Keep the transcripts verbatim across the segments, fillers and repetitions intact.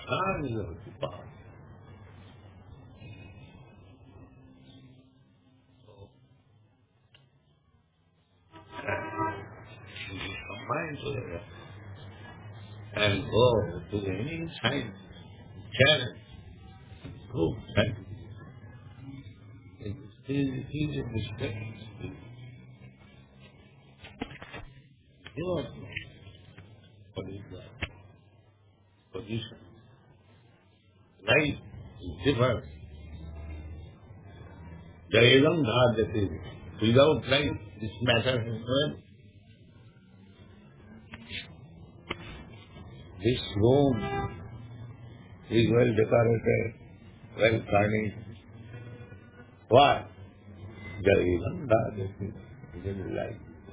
Time is of the past. And you combine together and go to any science, challenge, prove that it is easy to stay. You don't know what is the position. Life is different. The Elam Dhadati, without life, this matter is well. This room is well decorated, well furnished. Why? The Elam Dhadati is in life.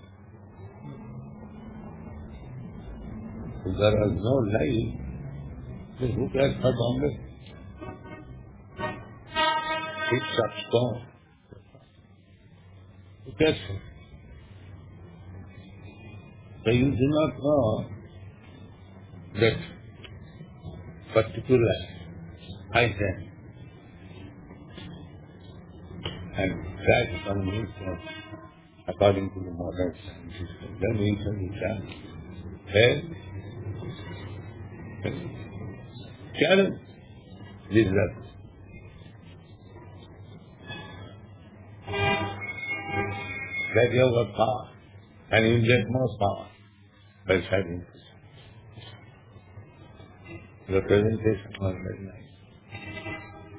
If there is no life, then who cares for Bombay? It's of stone. Who cares for? So you do not know that particular item and that condition according to the modern science. Then we can challenge. Then challenge this love. That you have got power, and you get more power by fighting this. The presentation was very nice.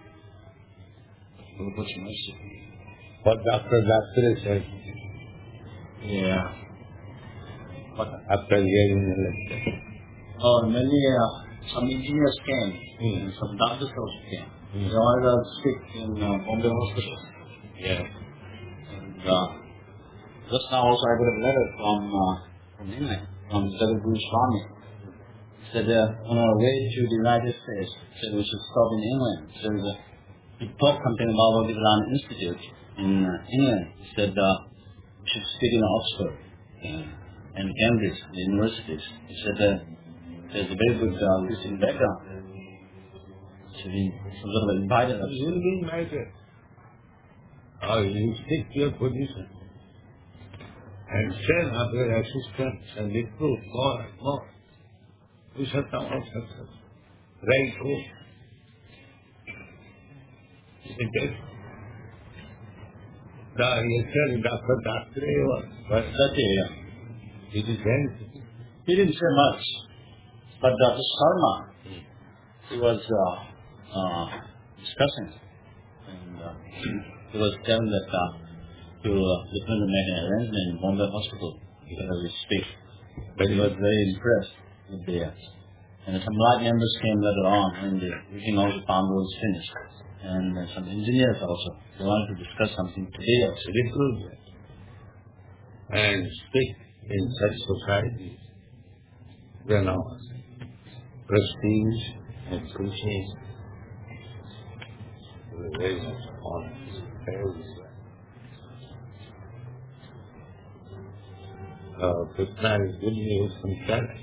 Much mercy. What Doctor Doctor said. Yeah. What after hearing the lecture? Oh, many uh, some engineers came, Hmm. and some doctors also came. Hmm. They wanted to speak in uh, Bombay Hospital. Yeah. And uh, just now also I got a letter from uh, from England, from Jagadguru Swami. He said uh, on our way to the United States, said we should stop in England. So the, he taught something about Bhagavad Gita Institute in uh, England. He said uh, we should speak in Oxford uh, and Cambridge, the universities. He said uh, there's a very good uh, Christian background. So he sort of invited us. You will be invited. Or you stick to your position. And send up your assistance and recruit more and more. We shall come out success. Right hope. It is the lecture Doctor Doctor was That's it, yeah. it is very He didn't say much, but Doctor Sharma, he was uh, uh, discussing, and uh, he was telling that uh, he will uh, going to make an arrangement in Bombay Hospital as we speak. But he was very impressed with the, uh, and some light members came later on when the reading of the Pambo was finished, and uh, some engineers also. They wanted to discuss something today also. recruit and speak in such societies. They know prestige and preaching is very much honest, everywhere. Uh, Krishna is giving you some challenge.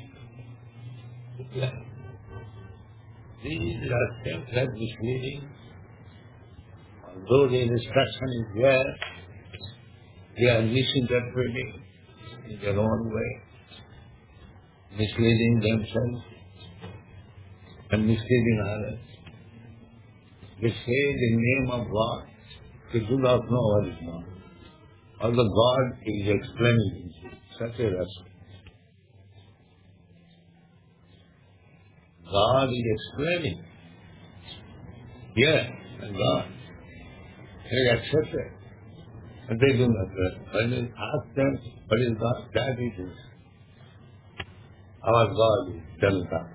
These are temporary misleading. Although the instruction is there, they are misinterpreting in their own way, misleading themselves and misleading others. They say the name of God, they do not know what is known. Although God is explaining such a lesson. God is explaining. Yes, and God. They accept it. And they do not know. When you ask them, what is God? That it is. Our God is Jalta.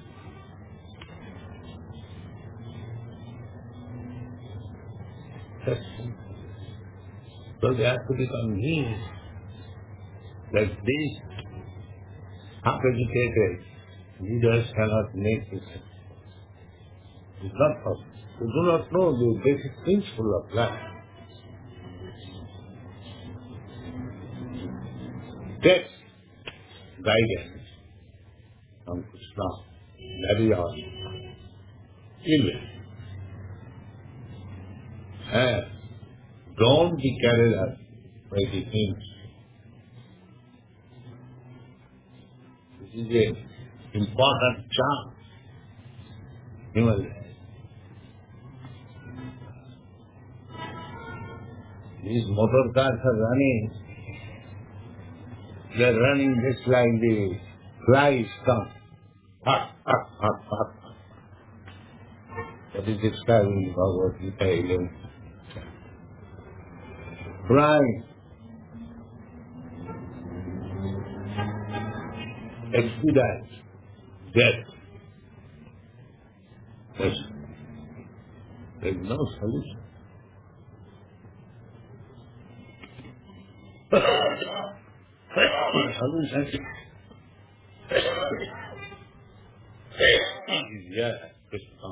That's simple. So they have to become mean. Like these half-educated leaders cannot make this. It's not possible. They do not know the basic principle of life. Get guidance from Krishna. That is all. Evil. And don't be carried up by the things. This is an important charm. These motor cars are running. They are running just like the flies come. Ha, ha, ha, ha. That is described in Bhagavad Gita eleven. Flying. Expedite. Death. Yes. There is no solution. Solution is yeah, Krishna.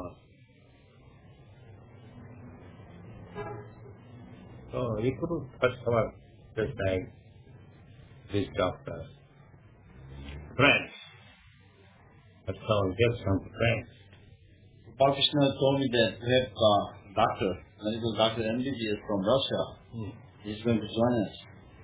So recruit first of all, just like this doctor. Friends. First of all, get some friends. Paul Krishna told me that we have a doctor, medical doctor M B B S from Russia. Hmm. He's going to join us.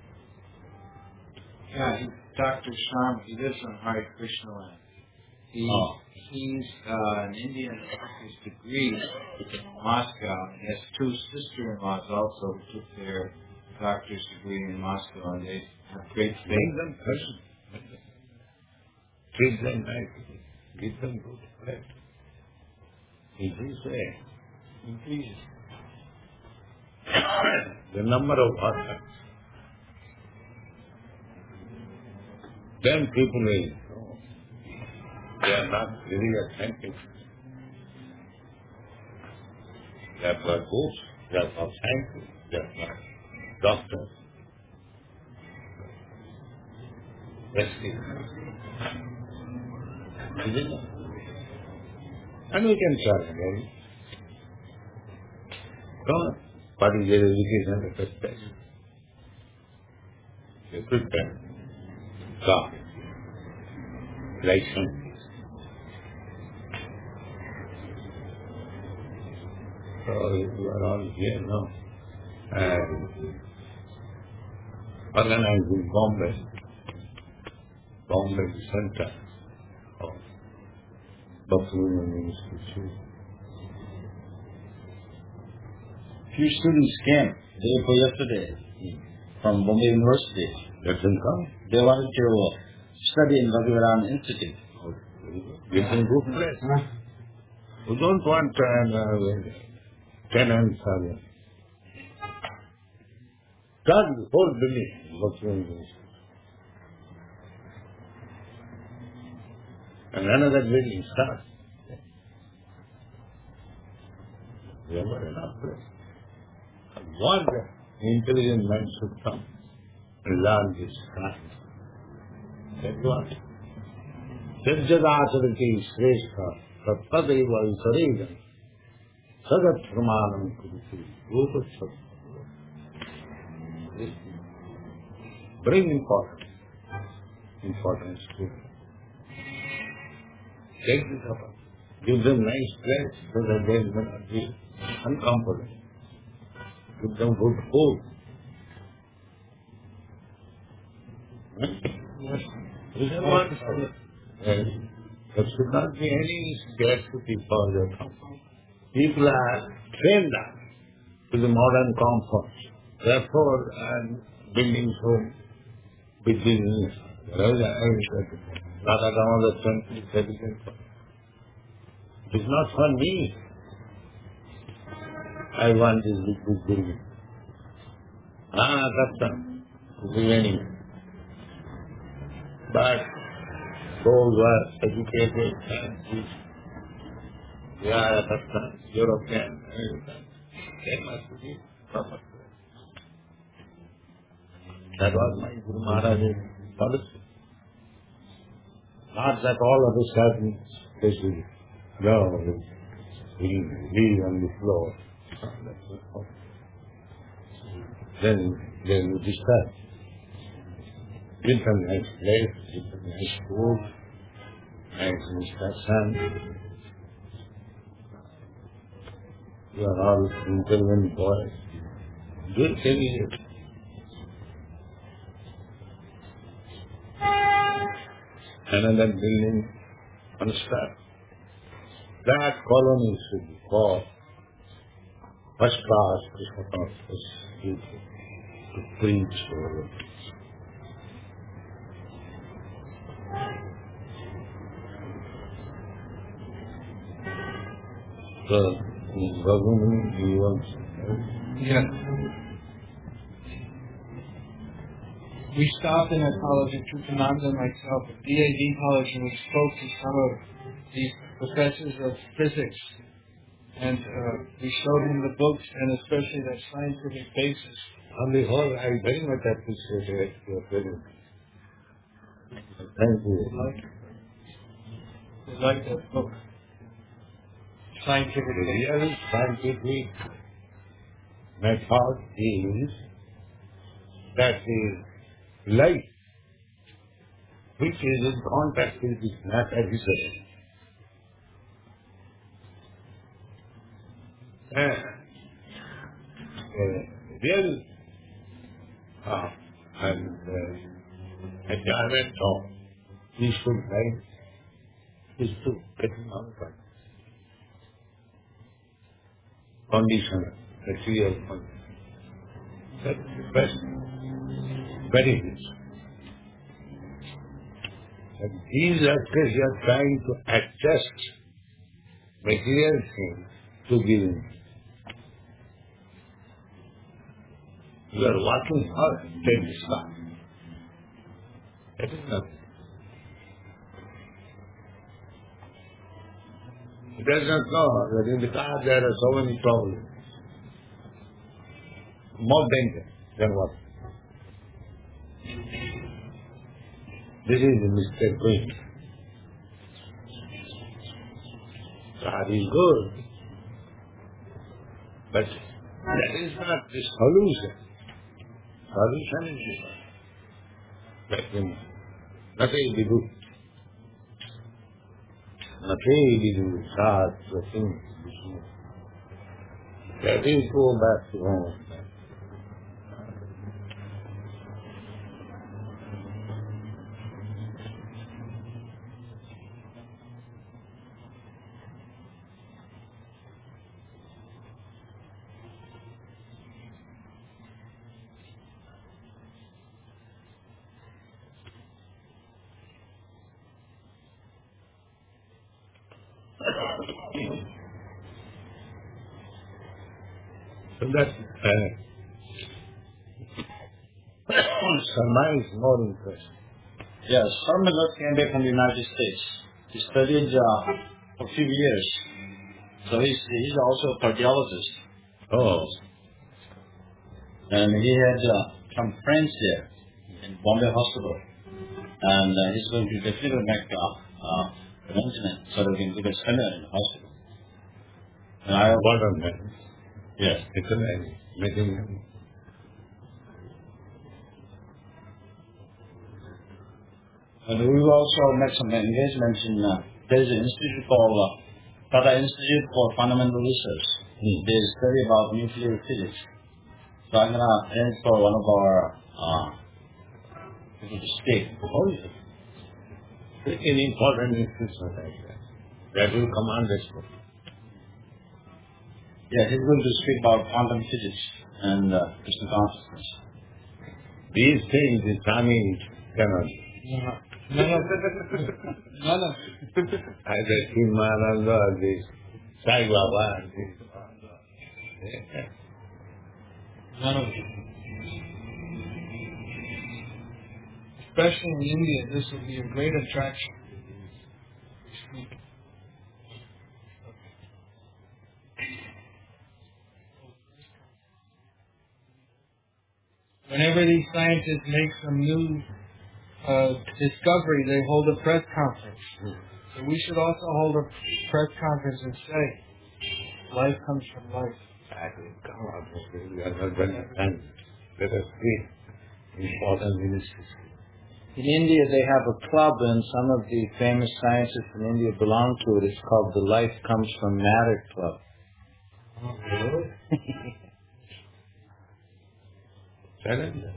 Yeah, he, Doctor Sharma, he lives on Hare Krishna land. He, oh. He's uh, an Indian doctor's degree in Moscow. He has two sister-in-laws also who took their doctor's degree in Moscow, and they have great faith. Make them person. Treat them nicely. Give them good bread. In this way, increase the number of orphans. Then people will know they are not really authentic. They are for books, they are for scientists, they are for doctors. That's it. Isn't it? And we can charge them. Come on. What is their education at the first place? They prepare. God. Like something. So you are all here now. And organized in Bombay. Bombay Center of Buffalo Institute. Few students came day before yesterday hmm. from Bombay University. Let them come. They wanted to study in Bhagavan Institute. Oh, give them good place. Huh? We don't want uh, tenants or God, the whole building Buffalo University. And another building starts. We have got enough place. One intelligent man should come and learn this science. That's what. Sajjadacharati shrestha tattadeva saregam sagat pramanam kuriti rupachav. Bring importance. Importance to take this up. Give them nice place so that they will not be uncomfortable. Give them good food. Yes. This is wonderful. Yes. There should not be any scarcity for their comfort. People are trained up to the modern comforts. Therefore, and building home with business. Radha Damodar temple is dedicated for. It is not for me. I want this big, big building. Ah, that's all. Remaining. But those who are educated and they are Pakistan, European, American, they must be proper. That was my Guru Maharaj's policy. Not that all of a sudden they should go, we leave on the floor. Then they will disturb. Give them nice place, give them nice food, nice discussion. You are all intelligent boys. Do it every day. Another building construct. That colony should be called first class Krishna consciousness people to preach for them. So, Bhagavan, do you want to Yes. We stopped in a college in Trupananda and myself, at D A D college, and we spoke to some of these professors of physics. And uh, we showed him the books, and especially that scientific basis. On the whole, I very much appreciate your presence. Thank you. They like, they like that book. Scientific The real scientific method is that the light which is in contact with this metaphysical and uh, real uh, and uh, enjoyment of peaceful life is to get on contact. Condition, material condition. That's the best benefits. And these actors are trying to adjust material things to giving. You are working hard to take this stuff. That is nothing. He does not know that in the car there are so many problems. More danger than what? This is the mistake going. Car is good, but that is not the solution. Solution is that when nothing we do. Nothing we do, start the things. That is go back to home. So that uh, Sarma is more interesting. Yes, Sarma just came back from the United States. He studied uh, for a few years. So he's, he's also a cardiologist. Oh. And he had uh, some friends there in Bombay Hospital. And uh, he's going to definitely make uh, uh, arrangement so that we can give a seminar in the hospital. And I What on that? Yes. It's amazing. Making And we've also made some engagements in, uh, there's an institute called uh, Tata Institute for Fundamental Research. Hmm. They study about nuclear physics. So I'm going to ask for one of our uh, people to speak. Oh, yes. An important institution like that. That will command respect. Yeah, he's going to speak about quantum physics and uh, Krishna consciousness. These things the Swami cannot. No, no, no, no, no. Either Simananda or this Sai Baba. and this. Yeah. None of it. Especially in India, this will be a great attraction. Whenever these scientists make some new uh, discovery, they hold a press conference. So we should also hold a press conference and say, life comes from life. I will come out of it. We are not going to stand. Let us see important ministries. In India, they have a club, and some of the famous scientists in India belong to it. It's called the Life Comes from Matter Club. Oh, surrender.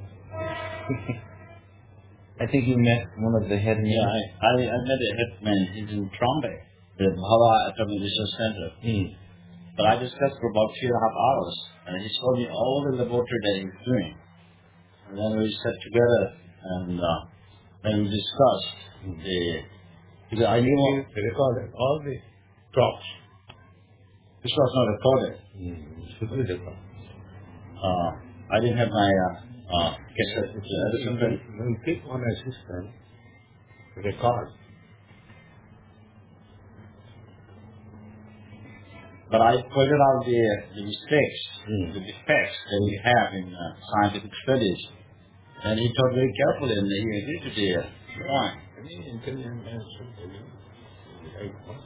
I think you met one of the headmen. Yeah, I, I, I met a headman. He's in Trombay, the Bhava Atomic Research Center. Hmm. But I discussed for about three and a half hours, and he told me all the laboratory that he's doing. And then we sat together, and uh, then we discussed the. Because I knew He recorded all the talks. this was not recorded. Hmm. Should be recorded. Uh, I didn't have my uh, uh, cassette with the Edison pen. When you click on a system, record. But I pointed out the, the mistakes, Hmm. the defects that we have in uh, scientific studies. And he talked very carefully, and he agreed to the point. Any intelligent man should tell you the right one.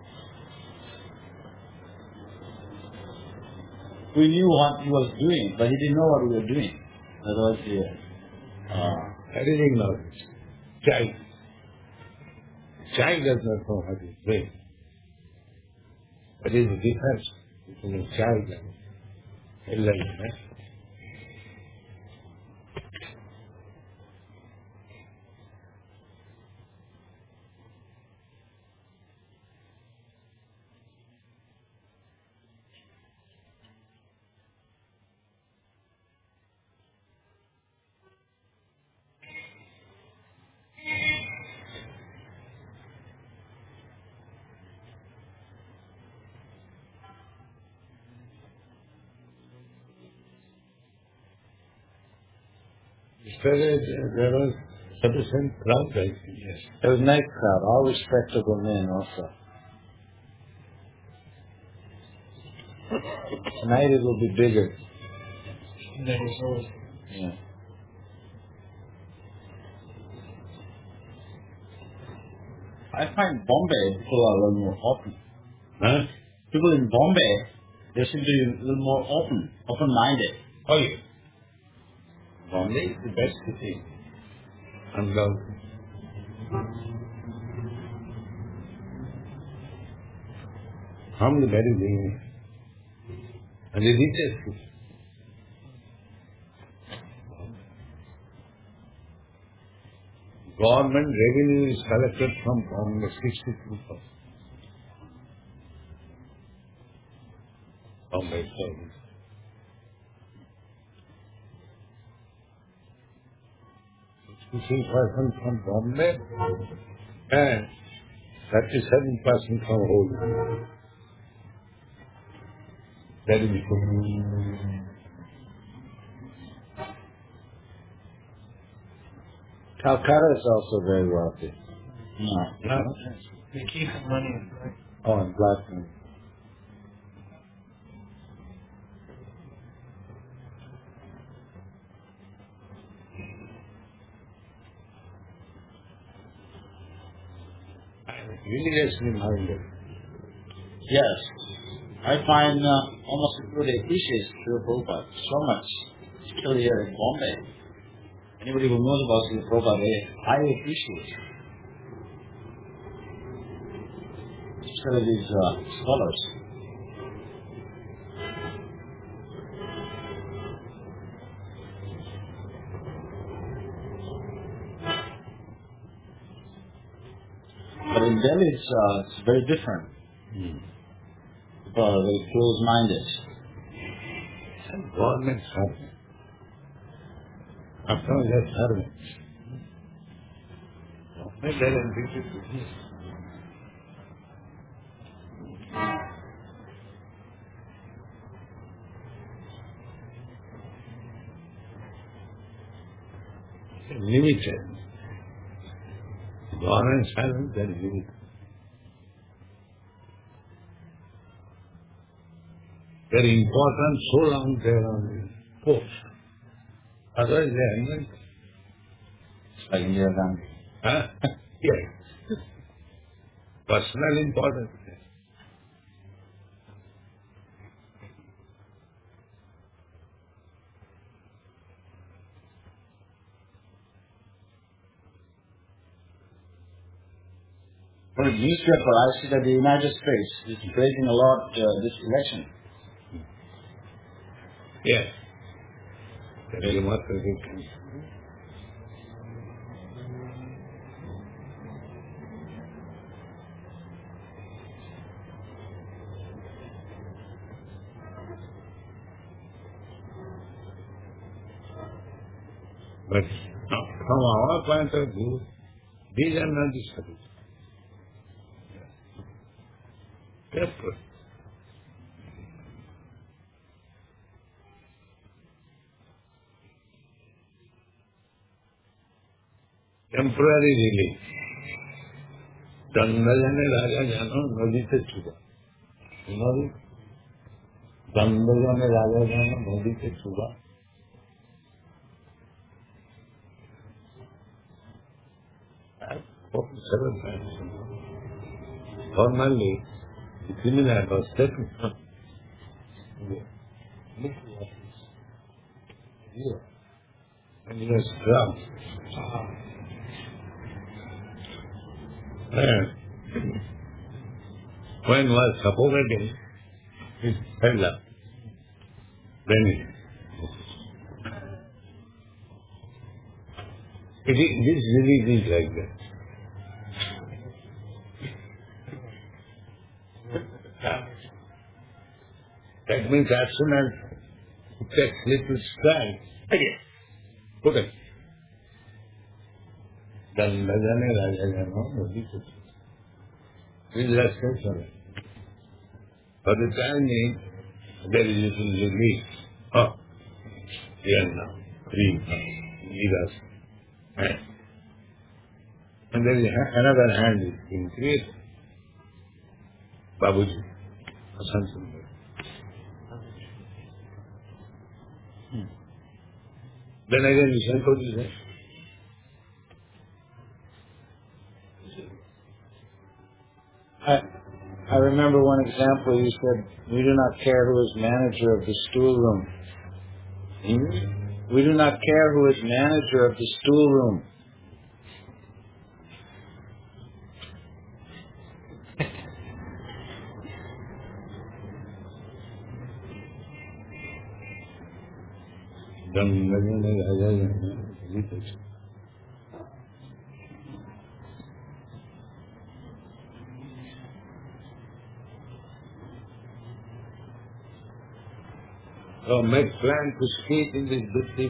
We knew what he was doing, but he didn't know what we were doing. That was the uh, I didn't know this. Child. Child does not know how to play. What is the difference between a child and enlightenment? Yesterday there was sufficient crowd, I think. Yes. There was a nice crowd, all respectable men also. Tonight it will be bigger. That is always. Yeah. I find Bombay people are a little more open. Huh? People in Bombay, they seem to be a little more open, open-minded. Oh, yes. Bombay is the best city. Undoubtedly. From the very beginning. And the richest city. Government revenue is collected from Bombay sixty-two percent. Bombay service. sixty-three percent from Bombay and thirty-seven percent from whole. That is good. Calcutta is also very wealthy. No. No. They keep the money in black. Oh, and black men. Religiously minded. Yes. I find uh, almost everybody appreciates Srila Prabhupada so much, particularly here in Bombay. Anybody who knows about Srila Prabhupada, they highly appreciate it. Especially these uh, scholars. But in Delhi, it's, uh, it's very different. Hmm. People are very close-minded. And government servant. After all, they're servants. Government doesn't think it business. Limited. Government servants are limited. Very important so long they are on the post. Otherwise they are not. Like Indira Gandhi. Huh? Yes. Personal importance. For a newspaper, I see that the United States is praising a lot uh, this election. Yes. That is what the difference. But from our point of view, these are not the solution. Careful. Temporary relief. Ganga jane raja jano nadi se chuba. You know it? Ganga jane raja jano nadi se chuba. I've spoken several times. Formally, the criminal was taken from the military office here, and he was drowned. And when he was suffocating, he fell up. Then he, it is, this disease is like that. That means as soon as it takes little strength, again, put it. Then Rajane Rajajano Nadi Kutu. Relaxation. For the time being, there is little relief. Oh, here now, free now, leave us. And, and there is another hand is being created. Babuji, Hasan Sundar. Then again, you shall go to that. I, I remember one example you said, we do not care who is manager of the stoolroom. English? We do not care who is manager of the stoolroom. Ganga jane raja jano nadi kutu. So make plan to speak in this buddhi.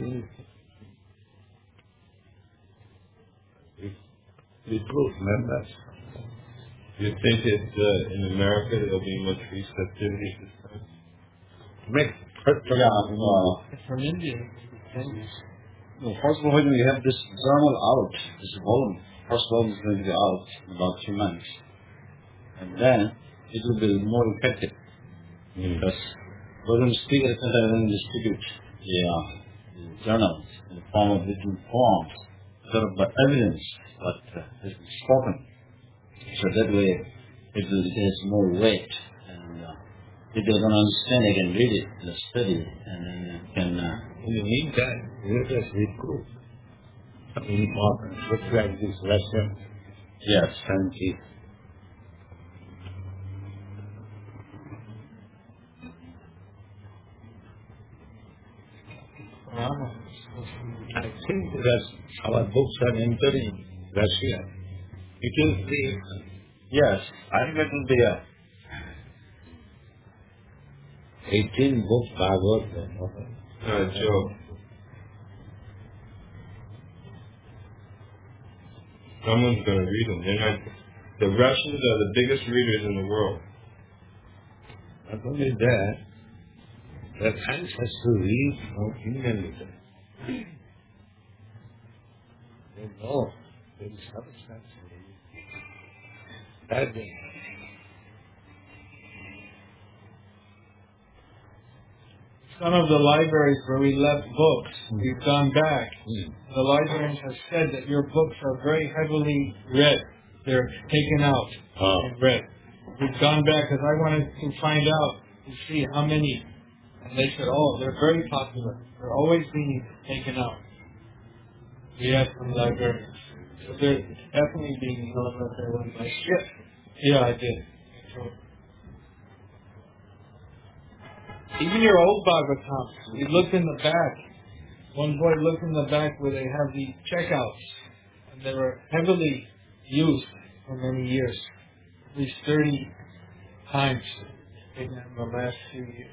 The truth, members. You think that uh, in America there'll be much receptivity to this time? Make Yeah, uh, From India. well, first of all, when we have this journal out, this volume, first volume is going to be out in about two months. And then it will be more effective. Mm. Because we're going to speak at the center and then distribute the, uh, the journals in the form of written forms, sort of by evidence what uh, has been spoken. So that way it will it has more weight. And uh, if they don't understand, they can read it in a study and then they can. Uh, In the meantime, let us recruit some important, just like this Russian yes. scientist. I think that our books are entering Russia. It will be Yes, I think that will be a. eighteen books, Bhagavad. Uh, Joe, someone's going to read them. They're not, the Russians are the biggest readers in the world. Not only that, the science has to read from Indian literature. They know there is substance in it. That they know. Some of the libraries where we left books, we've gone back. Hmm. The librarians have said that your books are very heavily read. They're taken out Oh. and read. We've gone back because I wanted to find out to see how many. And they said, oh, they're very popular. They're always being taken out. We had some librarians. So they're definitely being held up there one by ship. Yeah, I did. So, Even your old Bhagavatam, we looked in the back. One boy looked in the back where they have the checkouts, and they were heavily used for many years, at least thirty times in the last few years.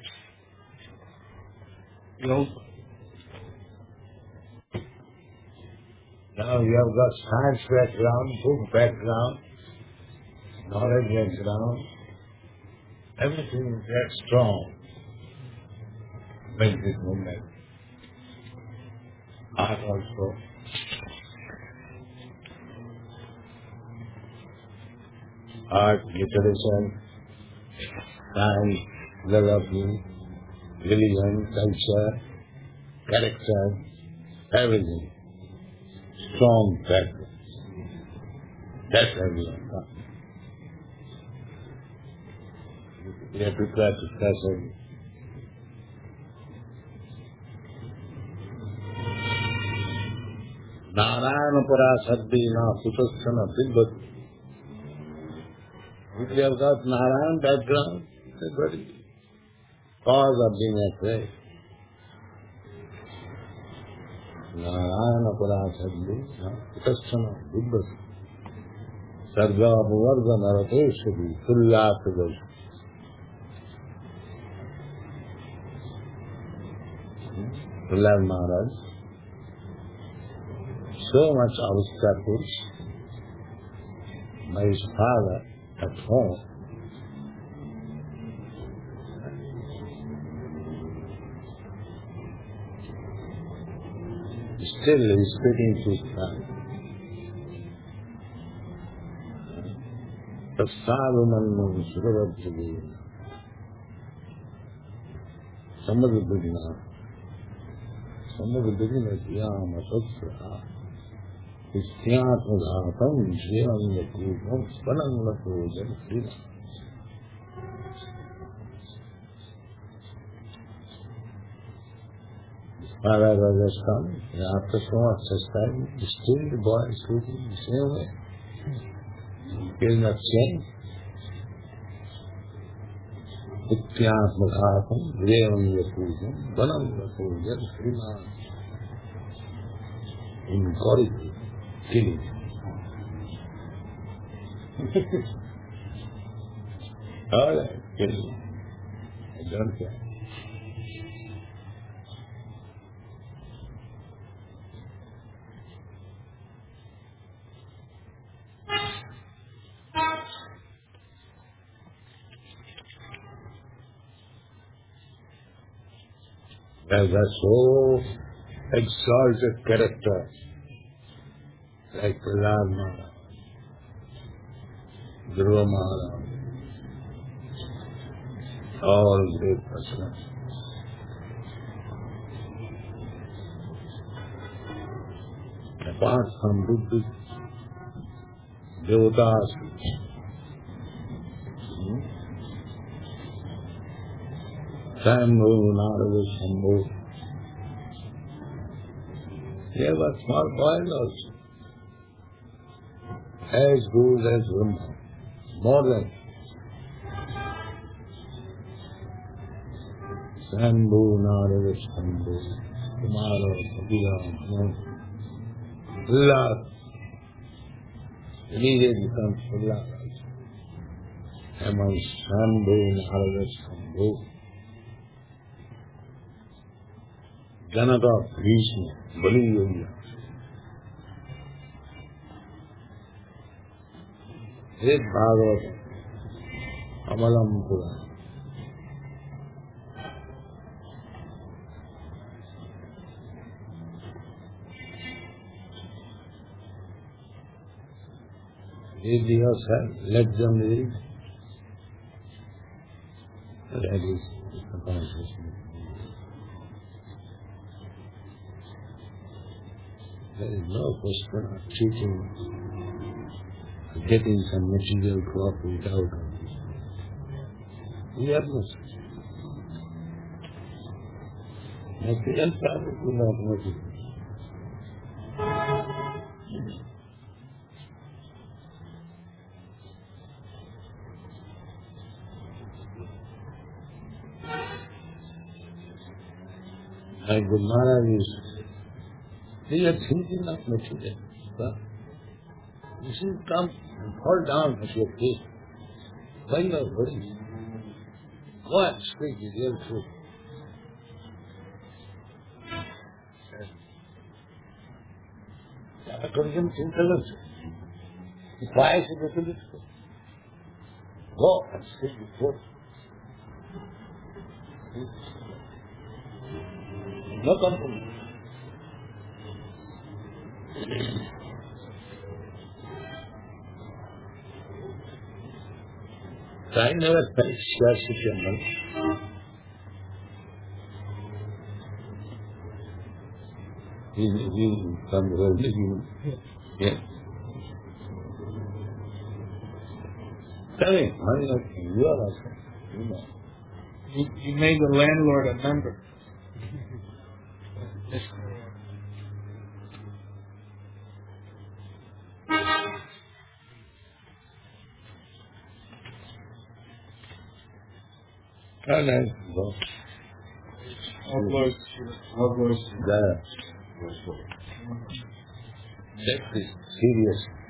The old one. Now you have got science background, book background, knowledge background, everything that's strong makes this movement. Art also. Art, literature, science, philosophy, religion, culture, character, everything. Strong background. That's everyone. We are prepared to face everything. Narayana Parasadhina Sutasana Siddhati. If you have got Narayan background, that's very cause of being afraid. Narayana Parasadhina Sutasana Siddhati. Sarga Muvarga Narateshwari Suryatadasi. Prahlad Maharaj. So much obstacles by his father at home. Still he is speaking to his son. Tasadhumannu Suravajjali. Somebody did not. Somebody did not. Yama Satsya. Isyatmaghatam Jayamyakutam Spanamlakojan Srila. Father Rajasthan, after so much time, still the boy is sleeping the same way. He is not changed. Isyatmaghatam Jayamyakutam Spanamlakojan Srila. In Gauri. Killing. All right, killing. I don't care. There's a so exalted character. Like Prahlad Maharaj, Dhruva Maharaj, all great persons. Apart from Buddha, Devatas, hmm? Shambhu, Narada, Shambhu. They were small boys also. As good as Brahma, more than Shambhu, Narada, Shambhu, Kumara, Kapila, Prahlad. Immediately comes Prahlad. Among Shambhu, Narada, Shambhu, Janaka, Bhishma, Bali Yogi. This Bhagavatam, Amalam Purana. Read yourself, let them read. That is the consciousness. There is no question of teaching. Getting some material profit out of it. We have no such. Material profit will not make it. My Guru Maharaj is, they are thinking of material. Huh? You should come and fall down at your feet. Why you are worried? Go and speak the real truth. According to intellect, why is it difficult? Go and speak the truth. No compromise. I never felt scarcity of money. He, he from the world, yeah. Tell me, money of you are also, you know. You, you made the landlord a member. Yes. How nice, bro. All glory to you. All glory to The, that is serious.